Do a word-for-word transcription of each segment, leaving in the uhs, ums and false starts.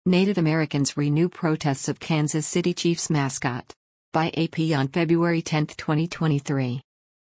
Native Americans renew protests of Kansas City Chiefs mascot. By A P on February tenth, twenty twenty-three.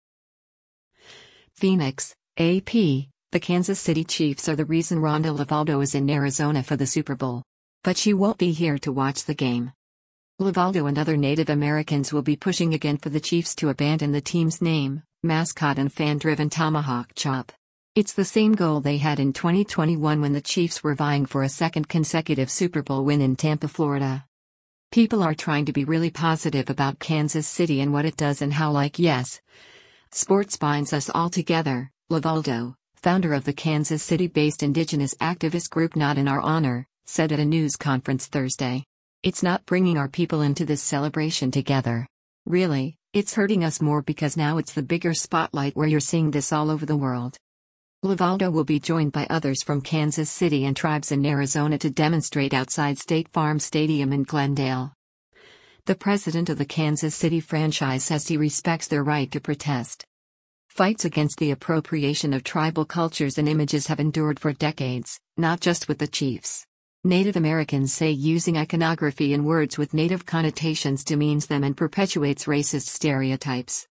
Phoenix, A P. The Kansas City Chiefs are the reason Rhonda Lavaldo is in Arizona for the Super Bowl. But she won't be here to watch the game. Lavaldo and other Native Americans will be pushing again for the Chiefs to abandon the team's name, mascot and fan-driven tomahawk chop. It's the same goal they had in twenty twenty-one when the Chiefs were vying for a second consecutive Super Bowl win in Tampa, Florida. People are trying to be really positive about Kansas City and what it does and how, like, yes, sports binds us all together, Lavaldo, founder of the Kansas City-based indigenous activist group Not in Our Honor, said at a news conference Thursday. It's not bringing our people into this celebration together. Really, it's hurting us more because now it's the bigger spotlight where you're seeing this all over the world. Lavaldo will be joined by others from Kansas City and tribes in Arizona to demonstrate outside State Farm Stadium in Glendale. The president of the Kansas City franchise says he respects their right to protest. Fights against the appropriation of tribal cultures and images have endured for decades, not just with the Chiefs. Native Americans say using iconography and words with Native connotations demeans them and perpetuates racist stereotypes.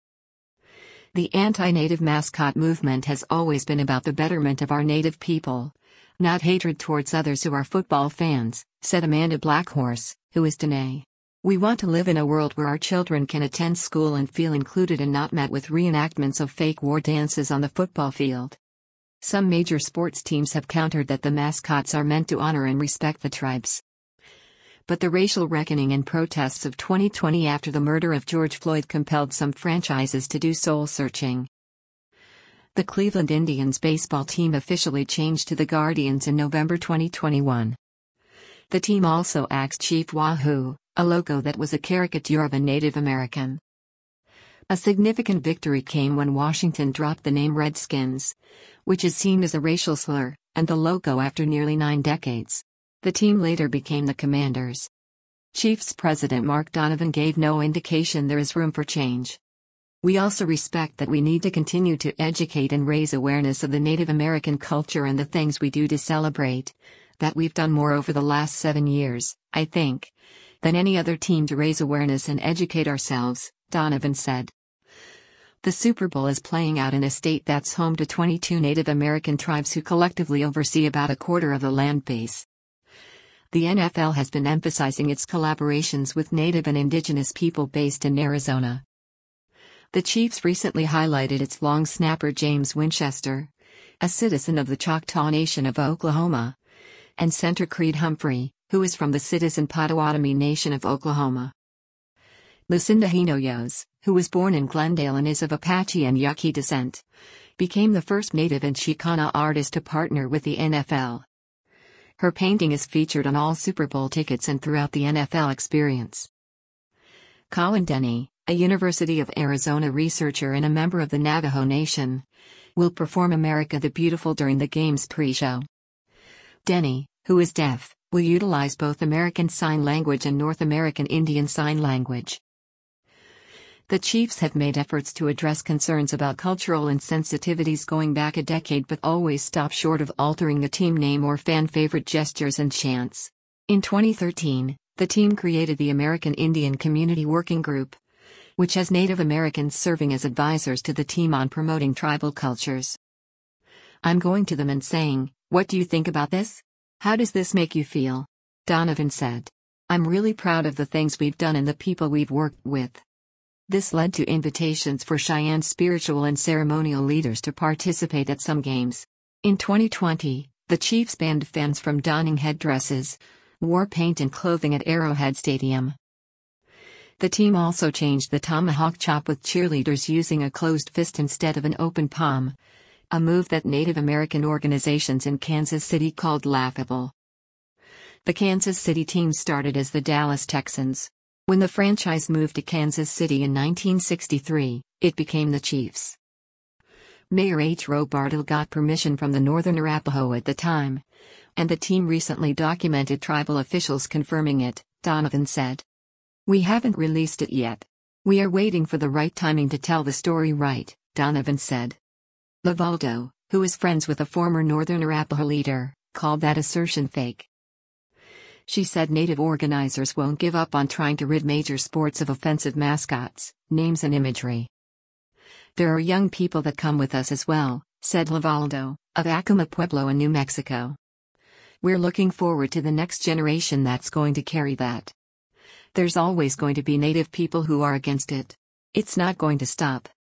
The anti-Native mascot movement has always been about the betterment of our Native people, not hatred towards others who are football fans, said Amanda Blackhorse, who is Dene. We want to live in a world where our children can attend school and feel included and not met with reenactments of fake war dances on the football field. Some major sports teams have countered that the mascots are meant to honor and respect the tribes. But the racial reckoning and protests of twenty twenty after the murder of George Floyd compelled some franchises to do soul-searching. The Cleveland Indians baseball team officially changed to the Guardians in November twenty twenty-one. The team also axed Chief Wahoo, a logo that was a caricature of a Native American. A significant victory came when Washington dropped the name Redskins, which is seen as a racial slur, and the logo after nearly nine decades. The team later became the Commanders. Chiefs President Mark Donovan gave no indication there is room for change. We also respect that we need to continue to educate and raise awareness of the Native American culture and the things we do to celebrate, that we've done more over the last seven years, I think, than any other team to raise awareness and educate ourselves, Donovan said. The Super Bowl is playing out in a state that's home to twenty-two Native American tribes who collectively oversee about a quarter of the land base. The N F L has been emphasizing its collaborations with Native and Indigenous people based in Arizona. The Chiefs recently highlighted its long snapper James Winchester, a citizen of the Choctaw Nation of Oklahoma, and center Creed Humphrey, who is from the Citizen Potawatomi Nation of Oklahoma. Lucinda Hinojosa, who was born in Glendale and is of Apache and Yaqui descent, became the first Native and Chicana artist to partner with the N F L. Her painting is featured on all Super Bowl tickets and throughout the N F L experience. Colin Denny, a University of Arizona researcher and a member of the Navajo Nation, will perform America the Beautiful during the game's pre-show. Denny, who is deaf, will utilize both American Sign Language and North American Indian Sign Language. The Chiefs have made efforts to address concerns about cultural insensitivities going back a decade but always stop short of altering the team name or fan-favorite gestures and chants. In twenty thirteen, the team created the American Indian Community Working Group, which has Native Americans serving as advisors to the team on promoting tribal cultures. I'm going to them and saying, "What do you think about this? How does this make you feel?" Donovan said. "I'm really proud of the things we've done and the people we've worked with." This led to invitations for Cheyenne spiritual and ceremonial leaders to participate at some games. In twenty twenty, the Chiefs banned fans from donning headdresses, war paint and clothing at Arrowhead Stadium. The team also changed the tomahawk chop with cheerleaders using a closed fist instead of an open palm, a move that Native American organizations in Kansas City called laughable. The Kansas City team started as the Dallas Texans. When the franchise moved to Kansas City in nineteen sixty-three, it became the Chiefs. Mayor H. Roe Bartle got permission from the Northern Arapaho at the time, and the team recently documented tribal officials confirming it, Donovan said. "We haven't released it yet. We are waiting for the right timing to tell the story right," Donovan said. Lavaldo, who is friends with a former Northern Arapaho leader, called that assertion fake. She said Native organizers won't give up on trying to rid major sports of offensive mascots, names and imagery. There are young people that come with us as well, said Lavaldo, of Acoma Pueblo in New Mexico. We're looking forward to the next generation that's going to carry that. There's always going to be Native people who are against it. It's not going to stop.